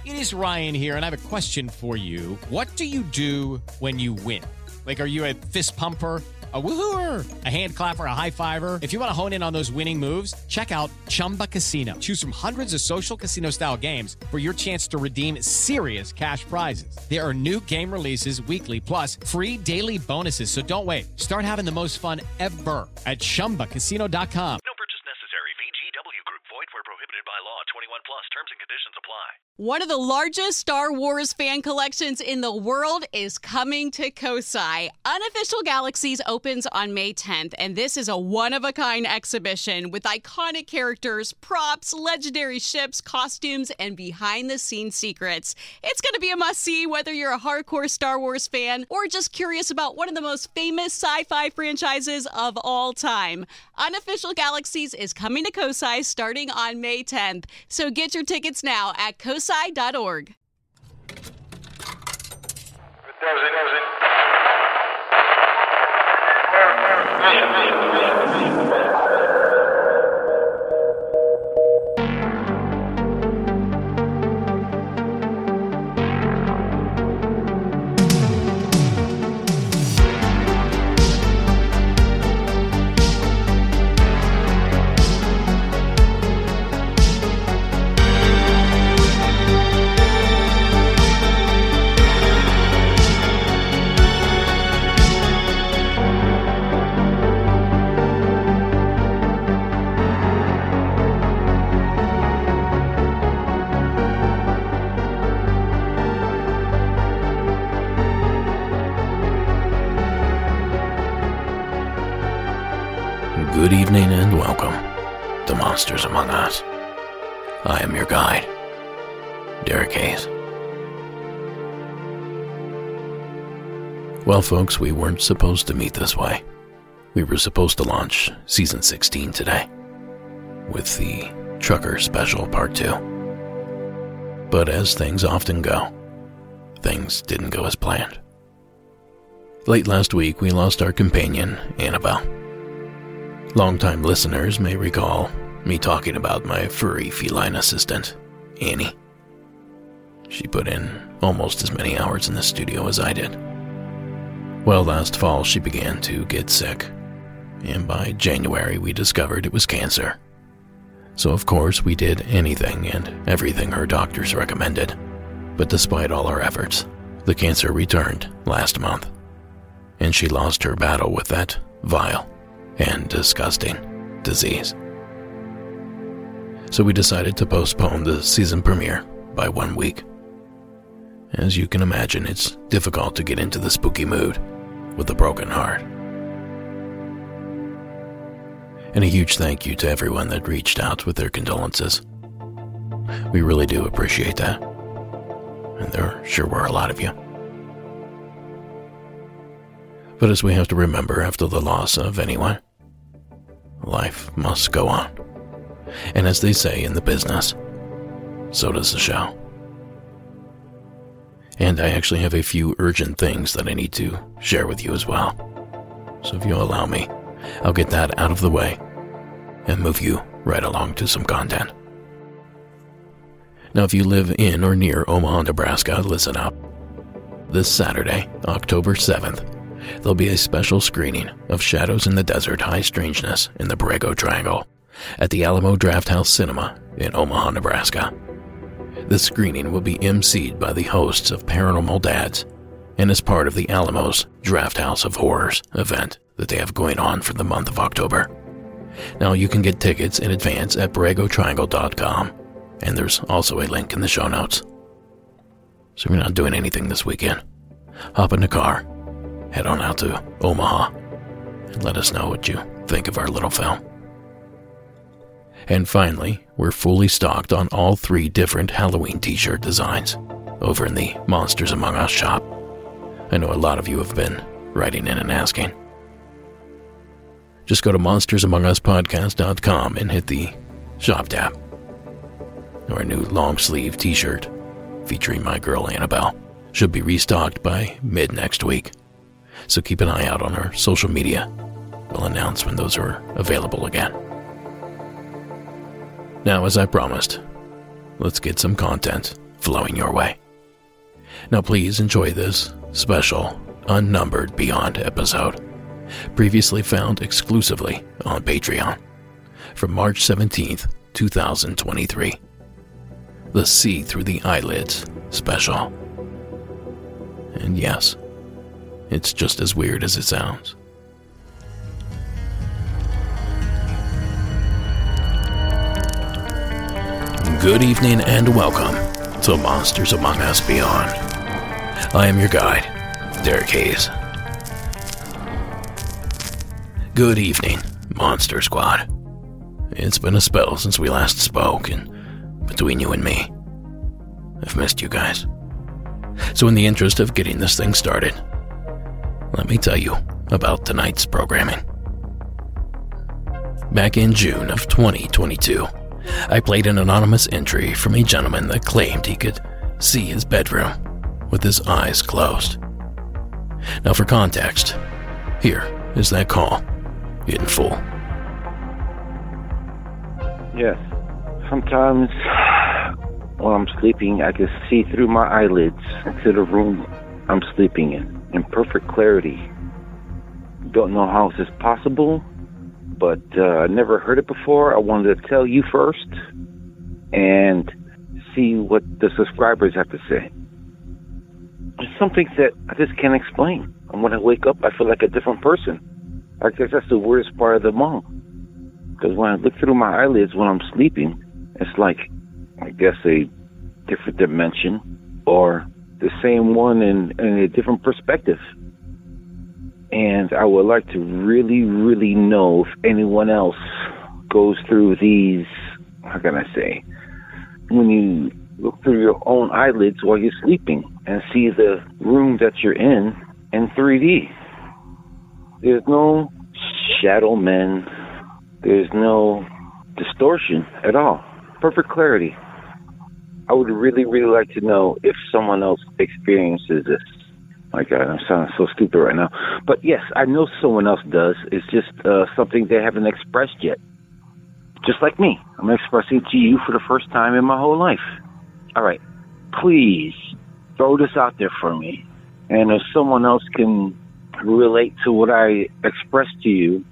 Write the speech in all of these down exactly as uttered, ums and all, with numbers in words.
It is Ryan here, and I have a question for you. What do you do when you win? Like, are you a fist pumper, a woo-hooer, a hand clapper, a high-fiver? If you want to hone in on those winning moves, check out Chumba Casino. Choose from hundreds of social casino-style games for your chance to redeem serious cash prizes. There are new game releases weekly, plus free daily bonuses. So don't wait. Start having the most fun ever at chumba casino dot com. No purchase necessary. V G W Group. Void where prohibited by law. twenty-one plus. Terms and conditions apply. One of the largest Star Wars fan collections in the world is coming to Kosai. Unofficial Galaxies opens on May tenth, and this is a one-of-a-kind exhibition with iconic characters, props, legendary ships, costumes, and behind-the-scenes secrets. It's going to be a must-see whether you're a hardcore Star Wars fan or just curious about one of the most famous sci-fi franchises of all time. Unofficial Galaxies is coming to Kosai starting on May tenth, so get your tickets now at kosai dot org. Good evening and welcome to Monsters Among Us. I am your guide, Derek Hayes. Well, folks, we weren't supposed to meet this way. We were supposed to launch Season sixteen today, with the Trucker Special Part two. But as things often go, things didn't go as planned. Late last week, we lost our companion, Annabelle. Longtime listeners may recall me talking about my furry feline assistant, Annie. She put in almost as many hours in the studio as I did. Well, last fall she began to get sick, and by January we discovered it was cancer. So of course we did anything and everything her doctors recommended. But despite all our efforts, the cancer returned last month, and she lost her battle with that vile and disgusting disease. So we decided to postpone the season premiere by one week. As you can imagine, it's difficult to get into the spooky mood with a broken heart. And a huge thank you to everyone that reached out with their condolences. We really do appreciate that. And there sure were a lot of you. But as we have to remember after the loss of anyone, life must go on. And as they say in the business, so does the show. And I actually have a few urgent things that I need to share with you as well. So if you'll allow me, I'll get that out of the way and move you right along to some content. Now, if you live in or near Omaha, Nebraska, listen up. This Saturday, October seventh, there'll be a special screening of Shadows in the Desert High Strangeness in the Borrego Triangle at the Alamo Drafthouse Cinema in Omaha, Nebraska. This screening will be emceed by the hosts of Paranormal Dads and is part of the Alamo's Drafthouse of Horrors event that they have going on for the month of October. Now, you can get tickets in advance at borrego triangle dot com, and there's also a link in the show notes. So if you're not doing anything this weekend, hop in the car, head on out to Omaha, and let us know what you think of our little film. And finally, we're fully stocked on all three different Halloween t-shirt designs over in the Monsters Among Us shop. I know a lot of you have been writing in and asking. Just go to monsters among us podcast dot com and hit the shop tab. Our new long-sleeve t-shirt featuring my girl Annabelle should be restocked by mid-next week. So keep an eye out on our social media. We'll announce when those are available again. Now, as I promised, let's get some content flowing your way. Now please enjoy this special, unnumbered Beyond episode, previously found exclusively on Patreon, from March seventeenth, twenty twenty-three. The See Through the Eyelids special. And yes, it's just as weird as it sounds. Good evening and welcome to Monsters Among Us Beyond. I am your guide, Derek Hayes. Good evening, Monster Squad. It's been a spell since we last spoke, and between you and me, I've missed you guys. So in the interest of getting this thing started, let me tell you about tonight's programming. Back in June of twenty twenty-two, I played an anonymous entry from a gentleman that claimed he could see his bedroom with his eyes closed. Now for context, here is that call in full. Yes. Sometimes while I'm sleeping, I can see through my eyelids into the room I'm sleeping in, in perfect clarity. Don't know how this is possible, but uh, I never heard it before. I wanted to tell you first and see what the subscribers have to say. It's something that I just can't explain. And when I wake up, I feel like a different person. I guess that's the weirdest part of them all. Because when I look through my eyelids when I'm sleeping, it's like, I guess, a different dimension or the same one in, in a different perspective. And I would like to really, really know if anyone else goes through these, how can I say, when you look through your own eyelids while you're sleeping and see the room that you're in in three D. There's no shadow men. There's no distortion at all. Perfect clarity. I would really, really like to know if someone else experiences this. My God, I'm sounding so stupid right now. But yes, I know someone else does. It's just uh, something they haven't expressed yet. Just like me. I'm expressing it to you for the first time in my whole life. All right. Please throw this out there for me. And if someone else can relate to what I expressed to you,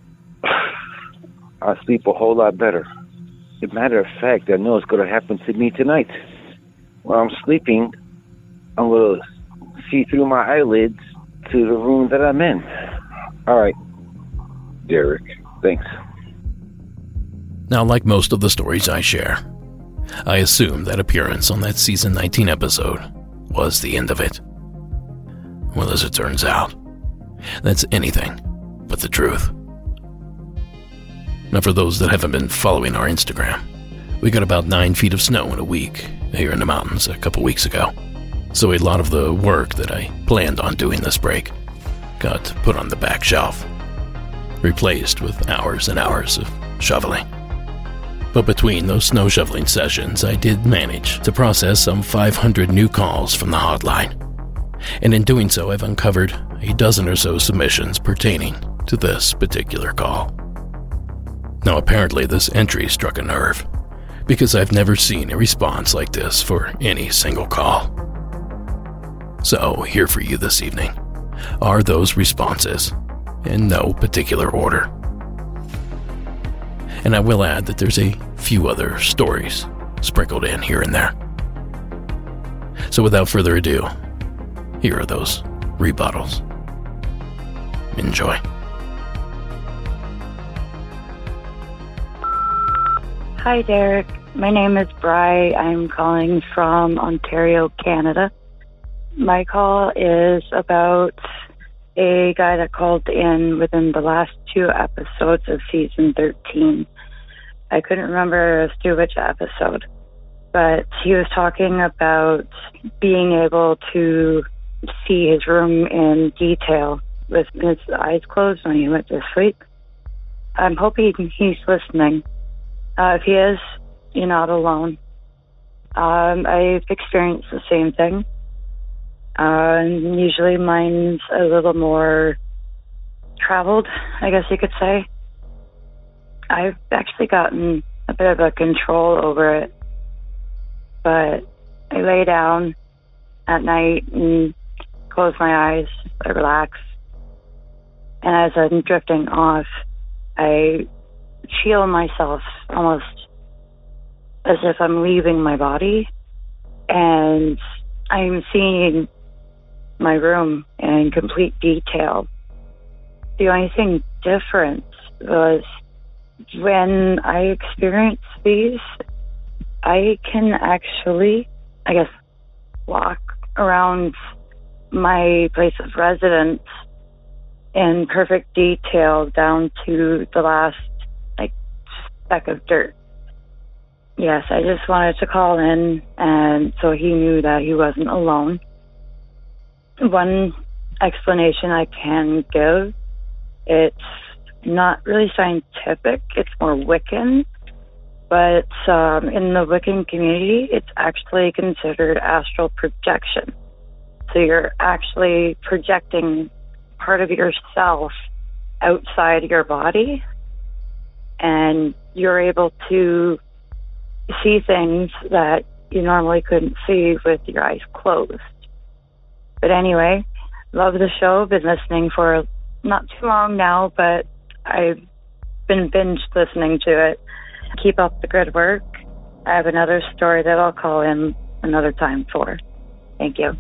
I'll sleep a whole lot better. As a matter of fact, I know it's going to happen to me tonight. While I'm sleeping, I'm going to see through my eyelids to the room that I'm in. All right, Derek, thanks. Now, like most of the stories I share, I assume that appearance on that season nineteen episode was the end of it. Well, as it turns out, that's anything but the truth. Now, for those that haven't been following our Instagram, we got about nine feet of snow in a week here in the mountains a couple weeks ago. So a lot of the work that I planned on doing this break got put on the back shelf, replaced with hours and hours of shoveling. But between those snow shoveling sessions, I did manage to process some five hundred new calls from the hotline. And in doing so, I've uncovered a dozen or so submissions pertaining to this particular call. Now, apparently this entry struck a nerve, because I've never seen a response like this for any single call. So, here for you this evening are those responses, in no particular order. And I will add that there's a few other stories sprinkled in here and there. So without further ado, here are those rebuttals. Enjoy. Hi, Derek. My name is Bri. I'm calling from Ontario, Canada. My call is about a guy that called in within the last two episodes of season thirteen. I couldn't remember as to which episode, but he was talking about being able to see his room in detail with his eyes closed when he went to sleep. I'm hoping he's listening. Uh, if he is, you're not alone. Um, I've experienced the same thing. Uh, usually mine's a little more traveled, I guess you could say. I've actually gotten a bit of a control over it, but I lay down at night and close my eyes. I relax. And as I'm drifting off, I feel myself almost as if I'm leaving my body. And I'm seeing my room in complete detail. The only thing different was when I experience these, I can actually, I guess, walk around my place of residence in perfect detail down to the last, like, speck of dirt. Yes, I just wanted to call in, and so he knew that he wasn't alone. One explanation I can give, it's not really scientific, it's more Wiccan, but um, in the Wiccan community, it's actually considered astral projection. So you're actually projecting part of yourself outside your body, and you're able to see things that you normally couldn't see with your eyes closed. But anyway, love the show. Been listening for not too long now, but I've been binge listening to it. Keep up the good work. I have another story that I'll call in another time for. Thank you.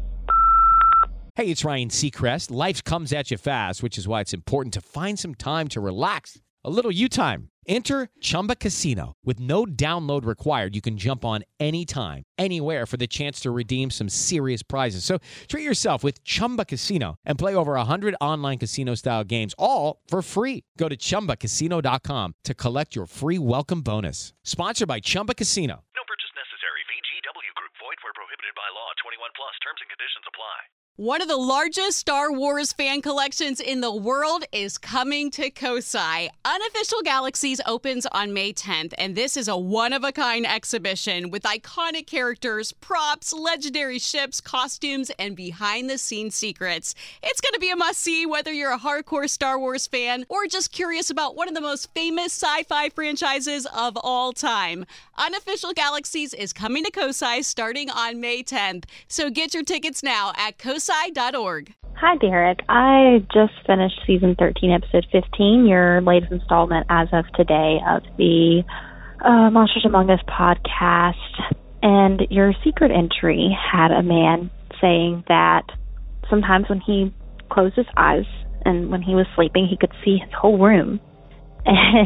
Hey, it's Ryan Seacrest. Life comes at you fast, which is why it's important to find some time to relax. A little you time. Enter Chumba Casino. With no download required, you can jump on anytime, anywhere for the chance to redeem some serious prizes. So treat yourself with Chumba Casino and play over one hundred online casino-style games, all for free. Go to Chumba Casino dot com to collect your free welcome bonus. Sponsored by Chumba Casino. No purchase necessary. V G W Group. Void where prohibited by law. twenty-one plus. Terms and conditions apply. One of the largest Star Wars fan collections in the world is coming to Kosai. Unofficial Galaxies opens on May tenth, and this is a one-of-a-kind exhibition with iconic characters, props, legendary ships, costumes, and behind-the-scenes secrets. It's going to be a must-see whether you're a hardcore Star Wars fan or just curious about one of the most famous sci-fi franchises of all time. Unofficial Galaxies is coming to Kosai starting on May tenth, so get your tickets now at kosai dot org. Hi, Derek. I just finished season thirteen, episode fifteen, your latest installment as of today of the uh, Monsters Among Us podcast. And your secret entry had a man saying that sometimes when he closed his eyes and when he was sleeping, he could see his whole room. And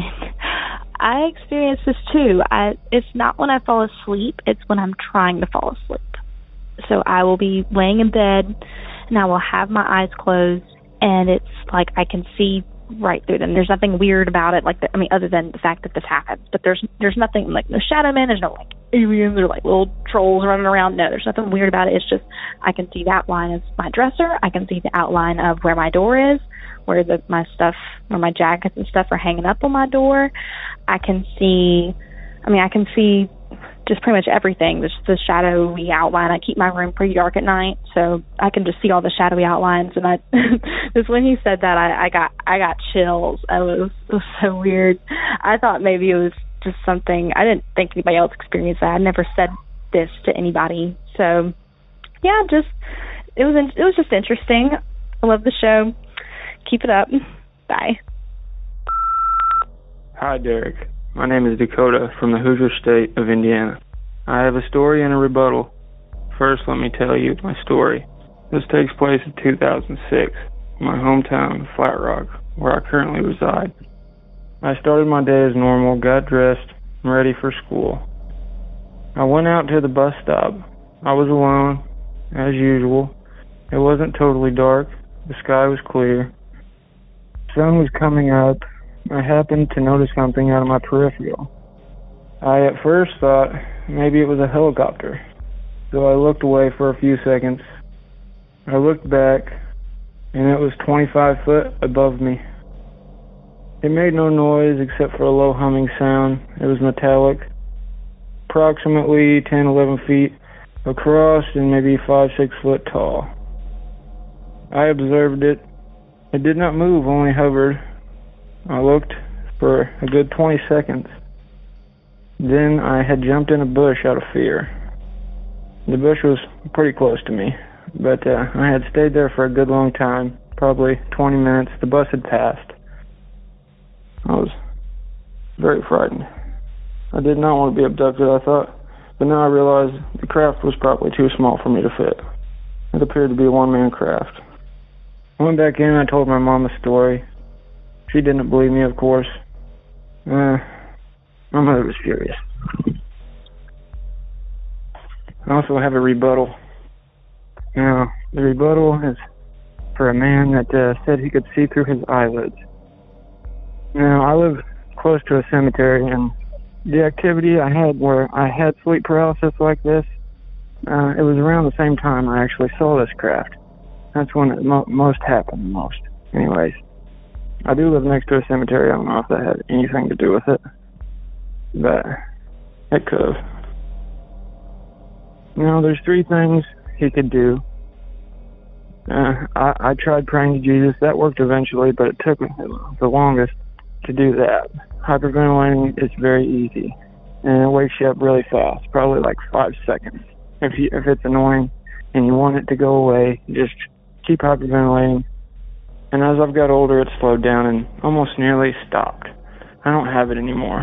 I experienced this too. I, it's not when I fall asleep, it's when I'm trying to fall asleep. So I will be laying in bed, and I will have my eyes closed, and it's like I can see right through them. There's nothing weird about it, like the, I mean, other than the fact that this happens. But there's there's nothing like no shadow men. There's no like aliens or like little trolls running around. No, there's nothing weird about it. It's just I can see the outline of my dresser. I can see the outline of where my door is, where the my stuff, where my jackets and stuff are hanging up on my door. I can see. I mean, I can see. Just pretty much everything. There's the shadowy outline. I keep my room pretty dark at night, so I can just see all the shadowy outlines. And I, just when he said that, I, I got I got chills. It was, it was so weird. I thought maybe it was just something. I didn't think anybody else experienced that. I never said this to anybody. So, yeah, just it was it was just interesting. I love the show. Keep it up. Bye. Hi, Derek. My name is Dakota from the Hoosier State of Indiana. I have a story and a rebuttal. First, let me tell you my story. This takes place in two thousand six, in my hometown of Flat Rock, where I currently reside. I started my day as normal, got dressed, and ready for school. I went out to the bus stop. I was alone, as usual. It wasn't totally dark. The sky was clear. The sun was coming up. I happened to notice something out of my peripheral. I at first thought maybe it was a helicopter, so I looked away for a few seconds. I looked back, and it was twenty-five foot above me. It made no noise except for a low humming sound. It was metallic, approximately ten, eleven feet across and maybe five, six foot tall. I observed it. It did not move, only hovered. I looked for a good twenty seconds. Then I had jumped in a bush out of fear. The bush was pretty close to me, but uh, I had stayed there for a good long time, probably twenty minutes. The bus had passed. I was very frightened. I did not want to be abducted, I thought, but now I realize the craft was probably too small for me to fit. It appeared to be a one-man craft. I went back in and I told my mom the story. She didn't believe me, of course. Uh, my mother was furious. I also have a rebuttal. Now, the rebuttal is for a man that uh, said he could see through his eyelids. Now, I live close to a cemetery, and the activity I had where I had sleep paralysis like this, uh, it was around the same time I actually saw this craft. That's when it mo- most happened, most. Anyways, I do live next to a cemetery. I don't know if that had anything to do with it, but it could have. Now, there's three things he could do. Uh, I, I tried praying to Jesus. That worked eventually, but it took the longest to do that. Hyperventilating is very easy, and it wakes you up really fast, probably like five seconds. If you, if it's annoying and you want it to go away, just keep hyperventilating. And as I've got older, it slowed down and almost nearly stopped. I don't have it anymore.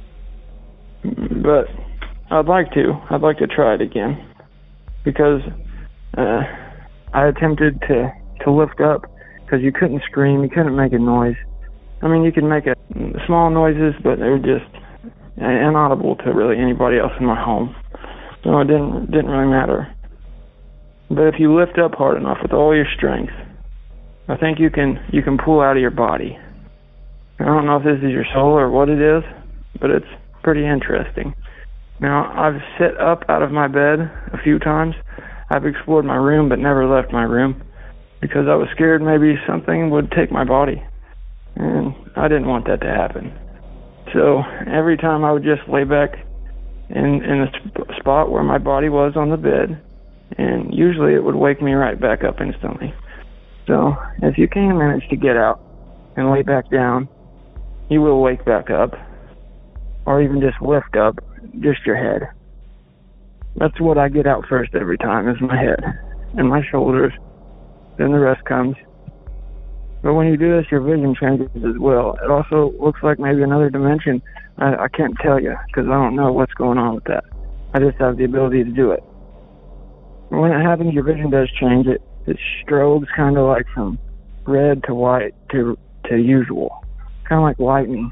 But I'd like to. I'd like to try it again. Because uh, I attempted to, to lift up, because you couldn't scream, you couldn't make a noise. I mean, you could make a, small noises, but they were just inaudible to really anybody else in my home. So it didn't, didn't really matter. But if you lift up hard enough with all your strength, I think you can you can pull out of your body. I don't know if this is your soul or what it is, but it's pretty interesting. Now, I've sit up out of my bed a few times. I've explored my room but never left my room because I was scared maybe something would take my body. And I didn't want that to happen. So every time I would just lay back in, in the sp- spot where my body was on the bed, and usually it would wake me right back up instantly. So if you can manage to get out and lay back down, you will wake back up, or even just lift up just your head. That's what I get out first every time, is my head and my shoulders. Then the rest comes. But when you do this, your vision changes as well. It also looks like maybe another dimension. I, I can't tell you because I don't know what's going on with that. I just have the ability to do it. When it happens, your vision does change. It it strobes kind of like from red to white to to usual, kind of like lightning,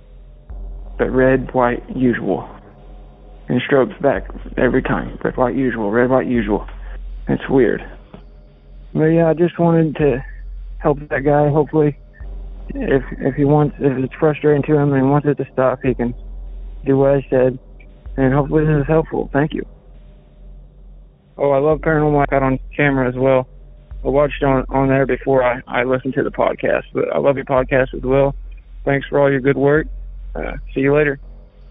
but red, white, usual, and strobes back every time. Red, white, usual, red, white, usual. It's weird. But yeah, I just wanted to help that guy. Hopefully, if if he wants, if it's frustrating to him and he wants it to stop, he can do what I said, and hopefully this is helpful. Thank you. Oh, I love Paranormal. I got on camera as well. I watched on, on there before I, I listened to the podcast, but I love your podcast as well. Thanks for all your good work. Uh, see you later.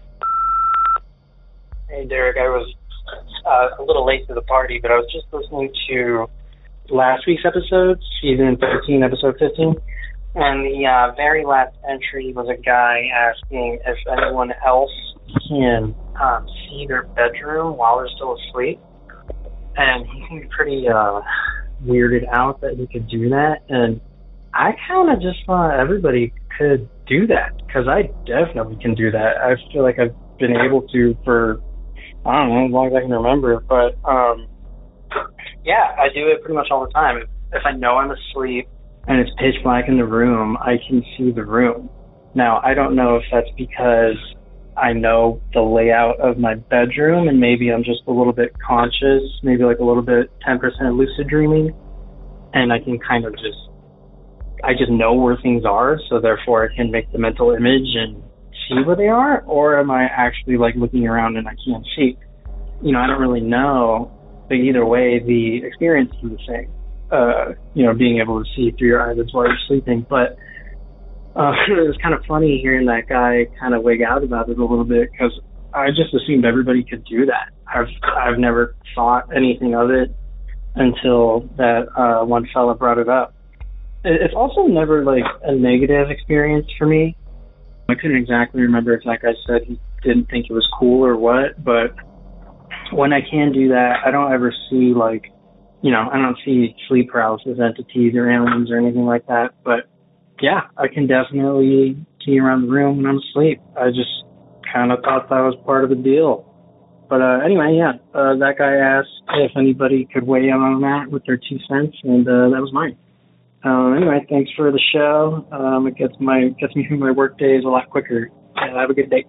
Hey, Derek, I was uh, a little late to the party, but I was just listening to last week's episode, season thirteen, episode fifteen, and the uh, very last entry was a guy asking if anyone else can um, see their bedroom while they're still asleep. And he seemed pretty uh, weirded out that he could do that. And I kind of just thought everybody could do that, because I definitely can do that. I feel like I've been able to for, I don't know, as long as I can remember. But, um, yeah, I do it pretty much all the time. If I know I'm asleep and it's pitch black in the room, I can see the room. Now, I don't know if that's because I know the layout of my bedroom and maybe I'm just a little bit conscious, maybe like a little bit ten percent lucid dreaming, and I can kind of just, I just know where things are, so therefore I can make the mental image and see where they are, or am I actually like looking around and I can't see? You know, I don't really know, but either way, the experience is the same. Uh, you know, being able to see through your eyelids while you're sleeping, but Uh, it was kind of funny hearing that guy kind of wig out about it a little bit, because I just assumed everybody could do that. I've I've never thought anything of it until that uh, one fella brought it up. It's also never like a negative experience for me. I couldn't exactly remember if that guy said he didn't think it was cool or what, but when I can do that, I don't ever see, like, you know, I don't see sleep paralysis entities or aliens or anything like that. But, yeah, I can definitely see around the room when I'm asleep. I just kind of thought that was part of the deal. But uh, anyway, yeah, uh, that guy asked if anybody could weigh in on that with their two cents, and uh, that was mine. Uh, anyway, thanks for the show. Um, it gets my gets me through my work days a lot quicker. Uh, have a good day.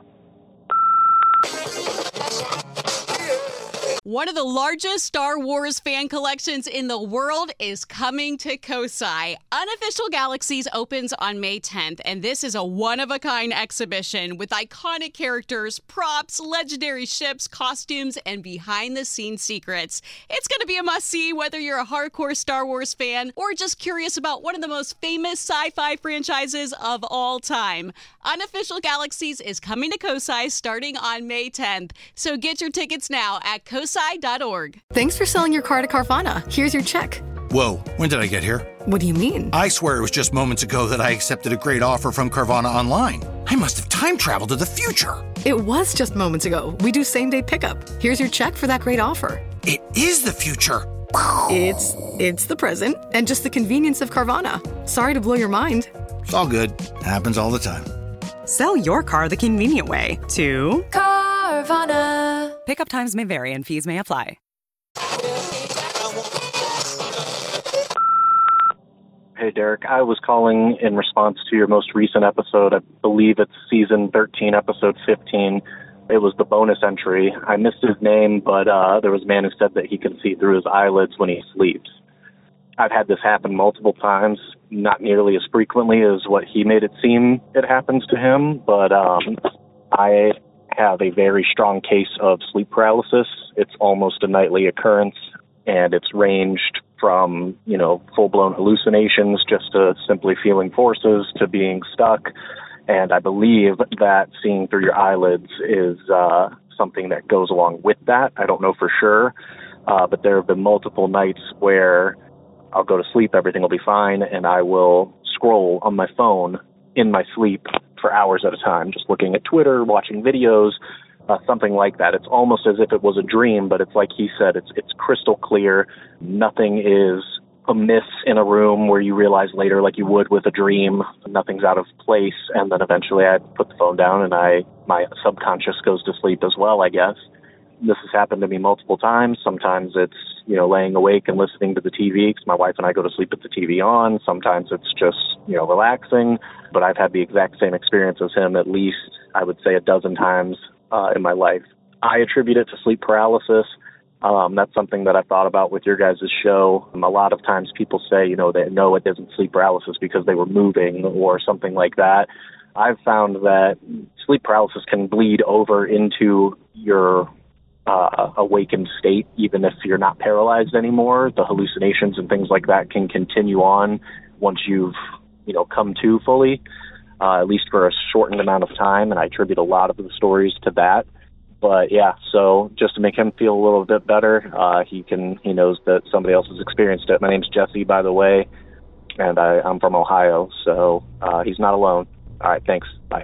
One of the largest Star Wars fan collections in the world is coming to Kosai. Unofficial Galaxies opens on May tenth, and this is a one-of-a-kind exhibition with iconic characters, props, legendary ships, costumes, and behind-the-scenes secrets. It's going to be a must-see whether you're a hardcore Star Wars fan or just curious about one of the most famous sci-fi franchises of all time. Unofficial Galaxies is coming to Kosai starting on May tenth, so get your tickets now at kosai dot org. Thanks for selling your car to Carvana. Here's your check. Whoa, when did I get here? What do you mean? I swear it was just moments ago that I accepted a great offer from Carvana online. I must have time traveled to the future. It was just moments ago. We do same-day pickup. Here's your check for that great offer. It is the future. It's it's the present and just the convenience of Carvana. Sorry to blow your mind. It's all good. Happens all the time. Sell your car the convenient way to Carvana. Pickup times may vary and fees may apply. Hey, Derek. I was calling in response to your most recent episode. I believe it's season thirteen, episode fifteen. It was the bonus entry. I missed his name, but uh, there was a man who said that he can see through his eyelids when he sleeps. I've had this happen multiple times, not nearly as frequently as what he made it seem it happens to him, but um, I have a very strong case of sleep paralysis. It's almost a nightly occurrence, and it's ranged from, you know, full-blown hallucinations just to simply feeling forces to being stuck. And I believe that seeing through your eyelids is uh, something that goes along with that. I don't know for sure, uh, but there have been multiple nights where I'll go to sleep, everything will be fine, and I will scroll on my phone in my sleep for hours at a time, just looking at Twitter, watching videos, uh, something like that. It's almost as if it was a dream, but it's like he said, it's it's crystal clear. Nothing is amiss in a room where you realize later, like you would with a dream, nothing's out of place, and then eventually I put the phone down and I my subconscious goes to sleep as well, I guess. This has happened to me multiple times. Sometimes it's, you know, laying awake and listening to the T V because my wife and I go to sleep with the T V on. Sometimes it's just, you know, relaxing. But I've had the exact same experience as him at least, I would say, a dozen times uh, in my life. I attribute it to sleep paralysis. Um, that's something that I've thought about with your guys' show. Um, a lot of times people say, you know, they know it isn't sleep paralysis because they were moving or something like that. I've found that sleep paralysis can bleed over into your Uh, awakened state, even if you're not paralyzed anymore. The hallucinations and things like that can continue on once you've, you know, come to fully, uh, at least for a shortened amount of time. And I attribute a lot of the stories to that. But yeah, so just to make him feel a little bit better, uh, he can, he knows that somebody else has experienced it. My name's Jesse, by the way, and I, I'm from Ohio, so uh, he's not alone. All right, thanks. Bye.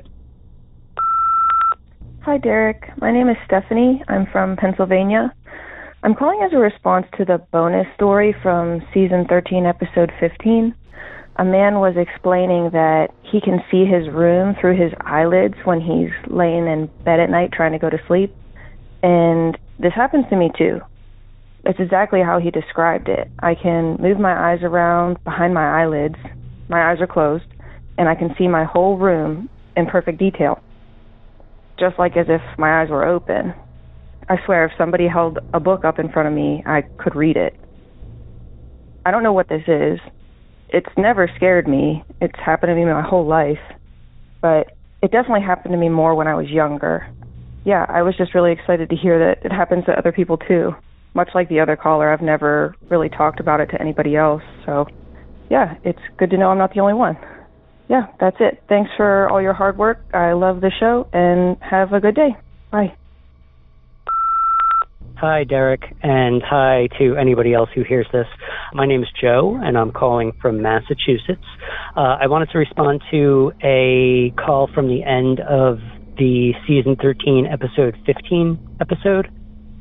Hi, Derek. My name is Stephanie. I'm from Pennsylvania. I'm calling as a response to the bonus story from season thirteen, episode fifteen. A man was explaining that he can see his room through his eyelids when he's laying in bed at night trying to go to sleep. And this happens to me too. It's exactly how he described it. I can move my eyes around behind my eyelids. My eyes are closed, and I can see my whole room in perfect detail, just like as if my eyes were open. I swear, if somebody held a book up in front of me, I could read it. I don't know what this is. It's never scared me. It's happened to me my whole life. But it definitely happened to me more when I was younger. Yeah, I was just really excited to hear that it happens to other people too. Much like the other caller, I've never really talked about it to anybody else. So, yeah, it's good to know I'm not the only one. Yeah, that's it. Thanks for all your hard work. I love the show, and have a good day. Bye. Hi, Derek, and hi to anybody else who hears this. My name is Joe, and I'm calling from Massachusetts. Uh, I wanted to respond to a call from the end of the season thirteen, episode fifteen episode.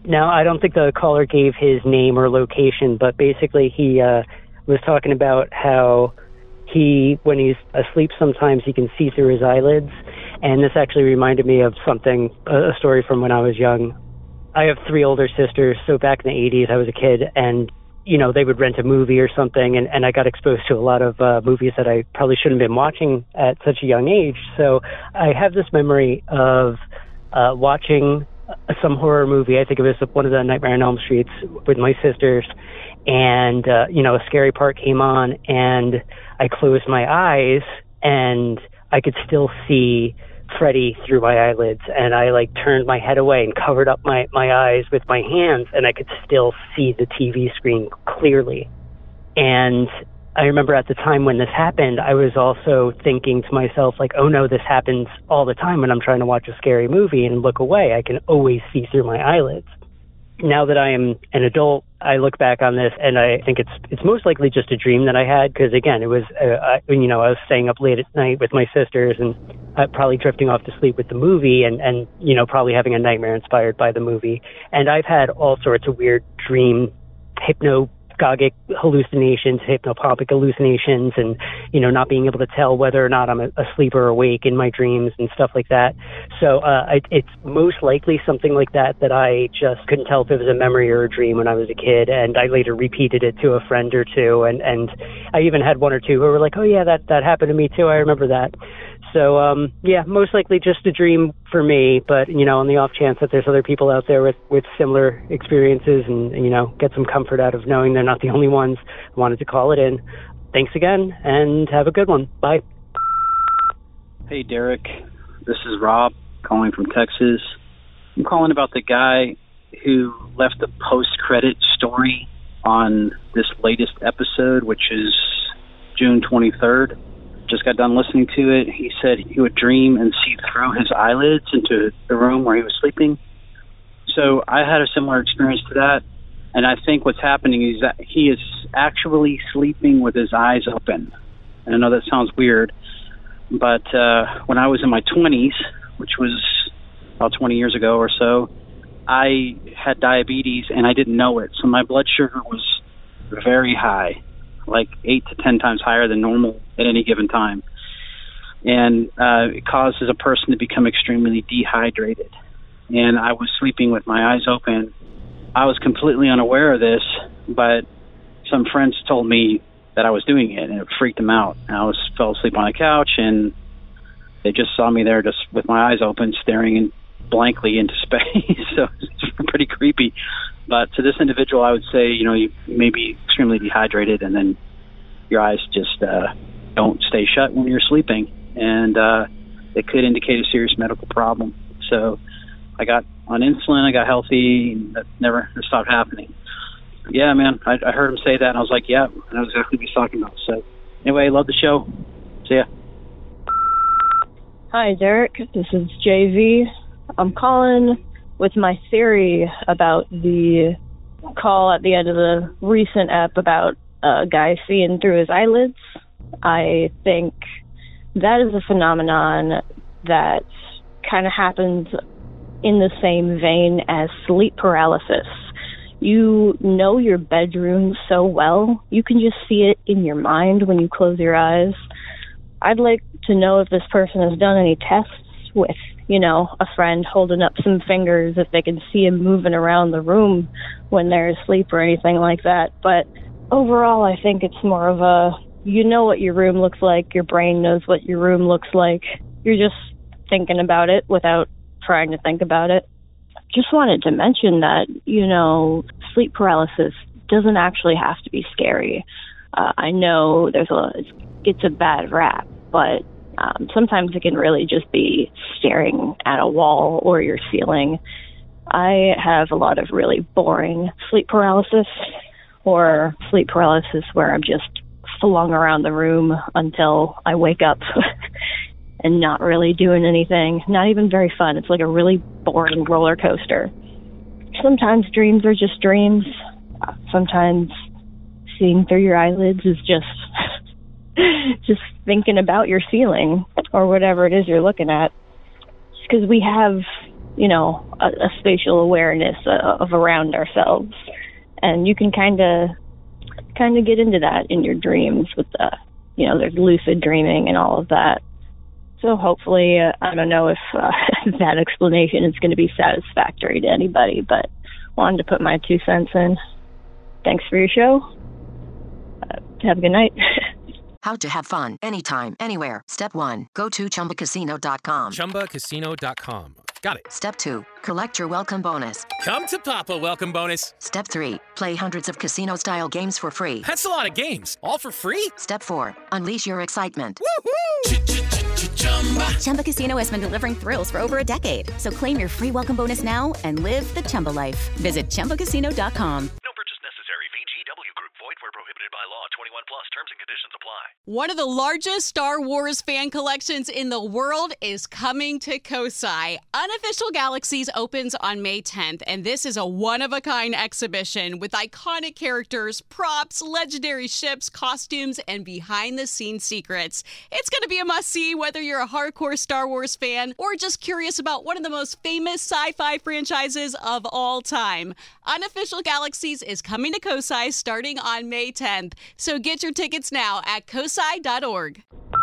Now, I don't think the caller gave his name or location, but basically he uh, was talking about how he, when he's asleep, sometimes he can see through his eyelids. And this actually reminded me of something, a story from when I was young. I have three older sisters, so back in the eighties, I was a kid, and, you know, they would rent a movie or something, and, and I got exposed to a lot of uh, movies that I probably shouldn't have been watching at such a young age. So I have this memory of uh, watching some horror movie. I think it was one of the Nightmare on Elm Streets with my sisters, and, uh, you know, a scary part came on, and I closed my eyes, and I could still see Freddy through my eyelids, and I like turned my head away and covered up my, my eyes with my hands, and I could still see the T V screen clearly. And I remember at the time when this happened, I was also thinking to myself, like, oh no, this happens all the time when I'm trying to watch a scary movie and look away. I can always see through my eyelids. Now that I am an adult, I look back on this and I think it's it's most likely just a dream that I had, because again, it was uh, I, you know I was staying up late at night with my sisters and uh, probably drifting off to sleep with the movie, and and you know probably having a nightmare inspired by the movie. And I've had all sorts of weird dream hypno hypnagogic hallucinations, hypnopompic hallucinations, and, you know, not being able to tell whether or not I'm asleep or awake in my dreams and stuff like that. So uh, it, it's most likely something like that that I just couldn't tell if it was a memory or a dream when I was a kid, and I later repeated it to a friend or two, and, and I even had one or two who were like, oh yeah, that, that happened to me too, I remember that. So, um, yeah, most likely just a dream for me, but, you know, on the off chance that there's other people out there with, with similar experiences and, you know, get some comfort out of knowing they're not the only ones, I wanted to call it in. Thanks again, and have a good one. Bye. Hey, Derek. This is Rob calling from Texas. I'm calling about the guy who left the post-credit story on this latest episode, which is June twenty-third. Just got done listening to it. He said he would dream and see through his eyelids into the room where he was sleeping. So I had a similar experience to that, and I think what's happening is that he is actually sleeping with his eyes open. And I know that sounds weird, but uh, when I was in my twenties, which was about twenty years ago or so, I had diabetes and I didn't know it. So my blood sugar was very high, like eight to ten times higher than normal at any given time. And uh, it causes a person to become extremely dehydrated. And I was sleeping with my eyes open. I was completely unaware of this, but some friends told me that I was doing it, and it freaked them out. And I was fell asleep on a couch, and they just saw me there just with my eyes open, staring in, blankly into space. So it's pretty creepy. But to this individual, I would say, you know, you may be extremely dehydrated, and then your eyes just uh, don't stay shut when you're sleeping, and uh, it could indicate a serious medical problem. So I got on insulin, I got healthy, and that never stopped happening. Yeah, man, I, I heard him say that, and I was like, yeah, I know exactly what he's talking about. So anyway, love the show. See ya. Hi, Derek. This is J V. I'm calling with my theory about the call at the end of the recent ep about a guy seeing through his eyelids. I think that is a phenomenon that kind of happens in the same vein as sleep paralysis. You know your bedroom so well, you can just see it in your mind when you close your eyes. I'd like to know if this person has done any tests with, you know, a friend holding up some fingers, if they can see him moving around the room when they're asleep or anything like that. But overall, I think it's more of a, you know what your room looks like, your brain knows what your room looks like. You're just thinking about it without trying to think about it. Just wanted to mention that, you know, sleep paralysis doesn't actually have to be scary. Uh, I know there's a, it's, it's a bad rap, but Um, sometimes it can really just be staring at a wall or your ceiling. I have a lot of really boring sleep paralysis, or sleep paralysis where I'm just flung around the room until I wake up and not really doing anything. Not even very fun. It's like a really boring roller coaster. Sometimes dreams are just dreams. Sometimes seeing through your eyelids is just just thinking about your ceiling or whatever it is you're looking at. Because we have you know, a, a spatial awareness uh, of around ourselves. And you can kind of kind of get into that in your dreams with the, you know, there's lucid dreaming and all of that. So hopefully, uh, I don't know if uh, that explanation is going to be satisfactory to anybody, but wanted to put my two cents in. Thanks for your show. Uh, have a good night. How to have fun anytime, anywhere. Step one, go to chumba casino dot com. chumba casino dot com. Got it. Step two, collect your welcome bonus. Come to Papa welcome bonus. Step three, play hundreds of casino-style games for free. That's a lot of games, all for free? Step four, unleash your excitement. Chumba Casino has been delivering thrills for over a decade. So claim your free welcome bonus now and live the Chumba life. Visit chumba casino dot com. No purchase necessary. V G W Group. Void where prohibited by law. twenty-one plus. Terms and conditions apply. One of the largest Star Wars fan collections in the world is coming to Kosai. Unofficial Galaxies opens on May tenth, and this is a one-of-a-kind exhibition with iconic characters, props, legendary ships, costumes, and behind-the-scenes secrets. It's going to be a must-see whether you're a hardcore Star Wars fan or just curious about one of the most famous sci-fi franchises of all time. Unofficial Galaxies is coming to Kosai starting on May tenth, so get your tickets now at kosai dot org.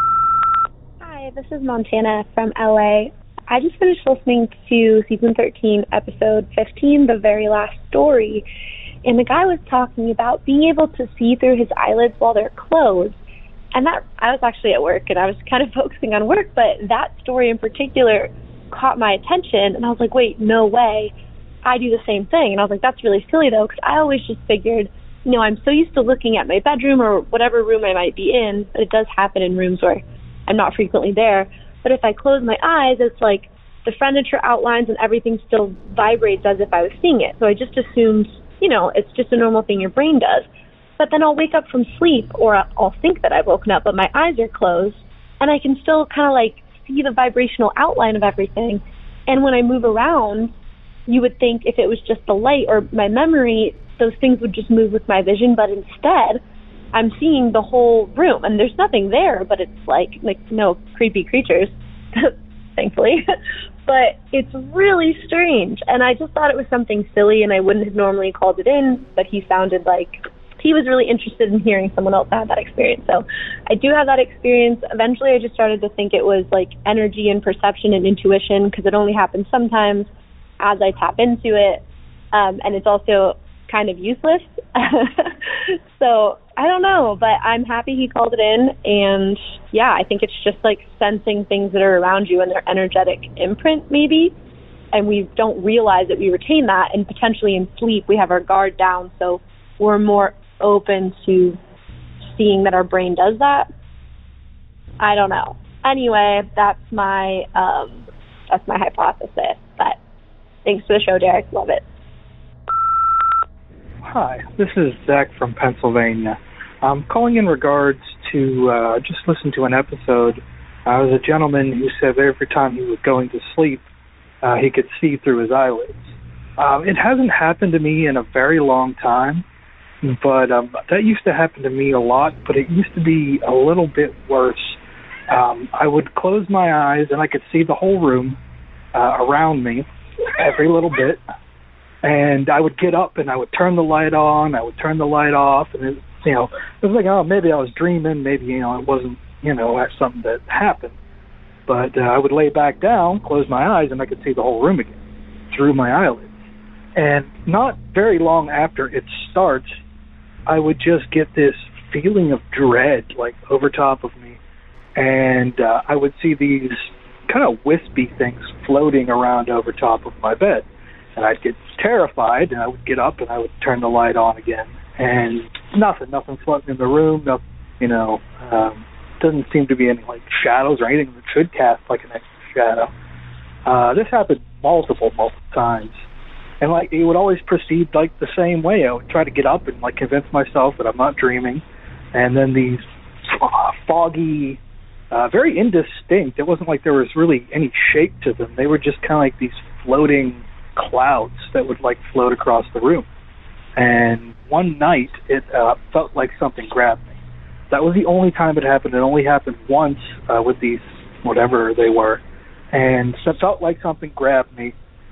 Hi, this is Montana from L A. I just finished listening to season thirteen, episode fifteen, the very last story, and the guy was talking about being able to see through his eyelids while they're closed. And that, I was actually at work, and I was kind of focusing on work, but that story in particular caught my attention, and I was like, wait, no way. I do the same thing. And I was like, that's really silly, though, because I always just figured, you know, I'm so used to looking at my bedroom or whatever room I might be in, but it does happen in rooms where I'm not frequently there. But if I close my eyes, it's like the furniture outlines and everything still vibrates as if I was seeing it. So I just assumed, you know, it's just a normal thing your brain does. But then I'll wake up from sleep, or I'll think that I've woken up, but my eyes are closed, and I can still kind of like see the vibrational outline of everything. And when I move around, you would think if it was just the light or my memory, those things would just move with my vision, but instead I'm seeing the whole room, and there's nothing there, but it's like like no creepy creatures, thankfully. But it's really strange, and I just thought it was something silly, and I wouldn't have normally called it in, but he sounded like he was really interested in hearing someone else have that experience. So I do have that experience. Eventually I just started to think it was like energy and perception and intuition, because it only happens sometimes as I tap into it, um, and it's also kind of useless. So I don't know, but I'm happy he called it in, and yeah, I think it's just like sensing things that are around you and their energetic imprint maybe, and we don't realize that we retain that, and potentially in sleep we have our guard down, so we're more open to seeing that our brain does that. I don't know. Anyway, that's my um, that's my hypothesis, but thanks for the show, Derek. Love it. Hi, this is Zach from Pennsylvania. I'm calling in regards to, uh, just listened to an episode. Uh, there was a gentleman who said that every time he was going to sleep, uh, he could see through his eyelids. Um, it hasn't happened to me in a very long time, but um, that used to happen to me a lot, but it used to be a little bit worse. Um, I would close my eyes and I could see the whole room uh, around me, every little bit. And I would get up and I would turn the light on, I would turn the light off, and it, you know, it was like, oh, maybe I was dreaming, maybe, you know, it wasn't, you know, that's something that happened. But uh, I would lay back down, close my eyes, and I could see the whole room again through my eyelids. And not very long after it starts, I would just get this feeling of dread, like, over top of me. And uh, I would see these kind of wispy things floating around over top of my bed. And I'd get terrified, and I would get up, and I would turn the light on again. And nothing, nothing floating in the room, nothing, you know, um, doesn't seem to be any, like, shadows or anything that should cast, like, an extra shadow. Uh, this happened multiple, multiple times. And, like, it would always proceed, like, the same way. I would try to get up and, like, convince myself that I'm not dreaming. And then these uh, foggy, uh, very indistinct, it wasn't like there was really any shape to them. They were just kind of like these floating clouds that would, like, float across the room. And one night, it uh, felt like something grabbed me. That was the only time it happened. It only happened once uh, with these, whatever they were. And so it felt like something grabbed me.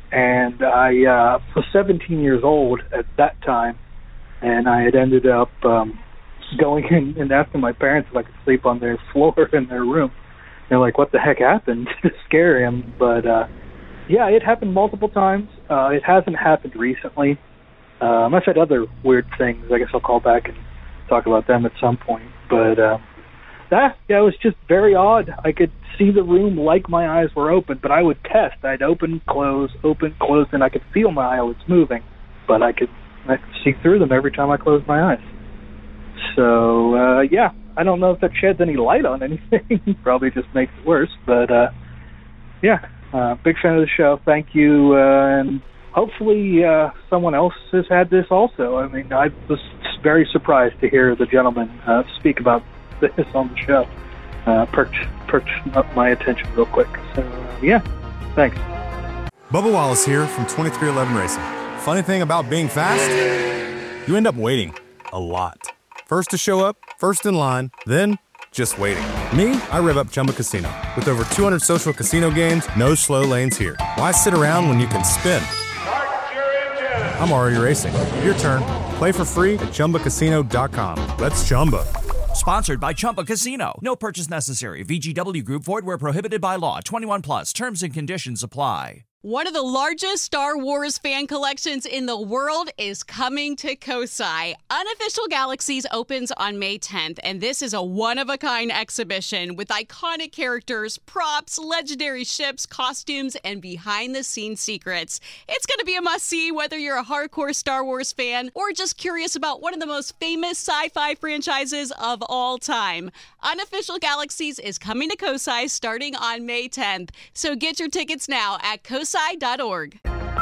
and I uh, was seventeen years old at that time, and I had ended up um, going in and asking my parents if I could sleep on their floor in their room. They're like, what the heck happened? to scare him. But, uh, yeah, it happened multiple times. Uh, it hasn't happened recently. Um, I've had other weird things. I guess I'll call back and talk about them at some point. But uh, that, yeah, it was just very odd. I could see the room like my eyes were open, but I would test. I'd open, close, open, close, and I could feel my eyelids moving. But I could, I could see through them every time I closed my eyes. So, uh, yeah, I don't know if that sheds any light on anything. Probably just makes it worse. But, uh, yeah, uh, big fan of the show. Thank you. Uh, and hopefully uh, someone else has had this also. I mean, I was very surprised to hear the gentleman uh, speak about this on the show. Uh, perked, perked up my attention real quick. So, uh, yeah, thanks. Bubba Wallace here from twenty-three eleven Racing. Funny thing about being fast, you end up waiting a lot. First to show up, first in line, then just waiting. Me, I rev up Chumba Casino. With over two hundred social casino games, no slow lanes here. Why sit around when you can spin? I'm already racing. Your turn. Play for free at Chumba Casino dot com. Let's Chumba. Sponsored by Chumba Casino. No purchase necessary. V G W Group. Void where prohibited by law. twenty-one plus. Terms and conditions apply. One of the largest Star Wars fan collections in the world is coming to Kosai. Unofficial Galaxies opens on May tenth, and this is a one-of-a-kind exhibition with iconic characters, props, legendary ships, costumes, and behind-the-scenes secrets. It's going to be a must-see whether you're a hardcore Star Wars fan or just curious about one of the most famous sci-fi franchises of all time. Unofficial Galaxies is coming to Kosai starting on May tenth, so get your tickets now at kosai dot org.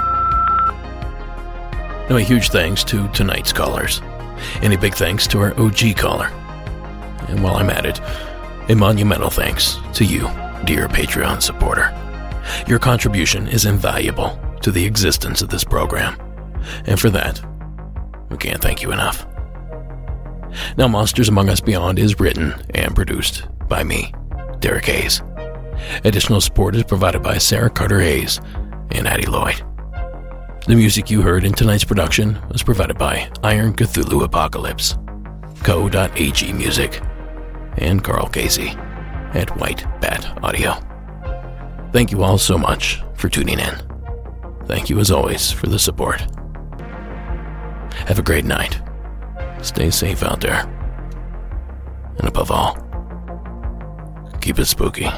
Now, a huge thanks to tonight's callers, and a big thanks to our O G caller. And while I'm at it, a monumental thanks to you, dear Patreon supporter. Your contribution is invaluable to the existence of this program, and for that, we can't thank you enough. Now, Monsters Among Us Beyond is written and produced by me, Derek Hayes. Additional support is provided by Sarah Carter Hayes and Addie Lloyd. The music you heard in tonight's production was provided by Iron Cthulhu Apocalypse, Co dot A G Music, and Carl Casey at White Bat Audio. Thank you all so much for tuning in. Thank you as always for the support. Have a great night. Stay safe out there. And above all, keep it spooky.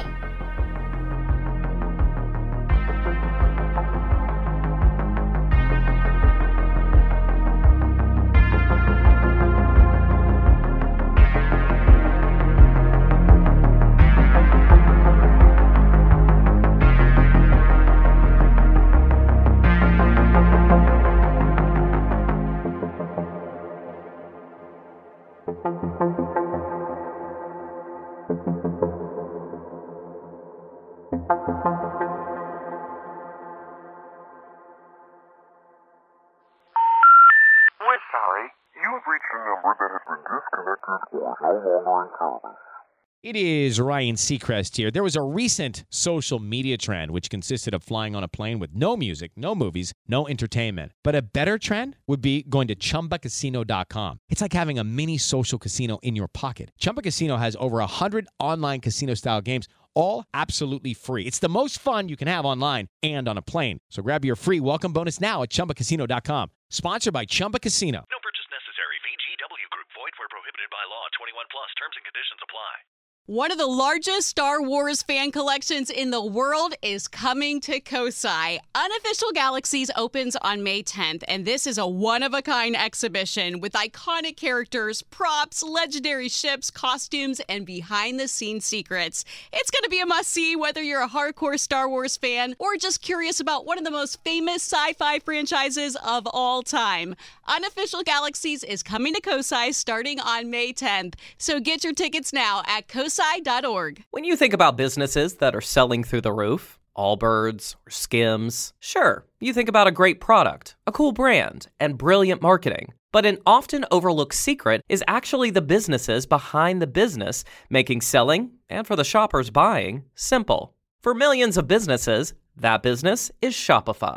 It is Ryan Seacrest here. There was a recent social media trend which consisted of flying on a plane with no music, no movies, no entertainment. But a better trend would be going to Chumba Casino dot com. It's like having a mini social casino in your pocket. Chumba Casino has over one hundred online casino-style games, all absolutely free. It's the most fun you can have online and on a plane. So grab your free welcome bonus now at Chumba Casino dot com. Sponsored by Chumba Casino. No purchase necessary. V G W Group. Void where prohibited by law. twenty-one plus. Terms and conditions apply. One of the largest Star Wars fan collections in the world is coming to Kosai. Unofficial Galaxies opens on May tenth, and this is a one-of-a-kind exhibition with iconic characters, props, legendary ships, costumes, and behind-the-scenes secrets. It's going to be a must-see whether you're a hardcore Star Wars fan or just curious about one of the most famous sci-fi franchises of all time. Unofficial Galaxies is coming to Kosai starting on May tenth, so get your tickets now at kosai dot org. When you think about businesses that are selling through the roof, Allbirds or Skims, sure, you think about a great product, a cool brand, and brilliant marketing. But an often overlooked secret is actually the businesses behind the business, making selling, and for the shoppers buying, simple. For millions of businesses, that business is Shopify.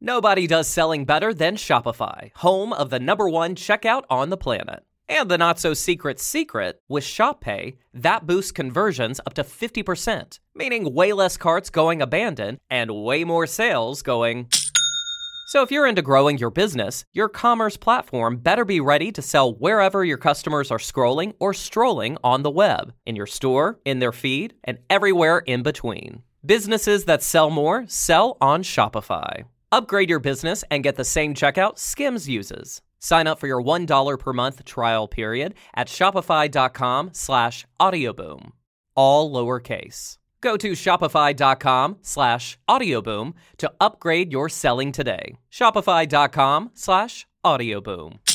Nobody does selling better than Shopify, home of the number one checkout on the planet. And the not-so-secret secret, with Shop Pay, that boosts conversions up to fifty percent, meaning way less carts going abandoned and way more sales going... So if you're into growing your business, your commerce platform better be ready to sell wherever your customers are scrolling or strolling on the web, in your store, in their feed, and everywhere in between. Businesses that sell more sell on Shopify. Upgrade your business and get the same checkout Skims uses. Sign up for your one dollar per month trial period at shopify.com slash audioboom. All lowercase. Go to shopify.com slash audioboom to upgrade your selling today. Shopify.com slash audioboom.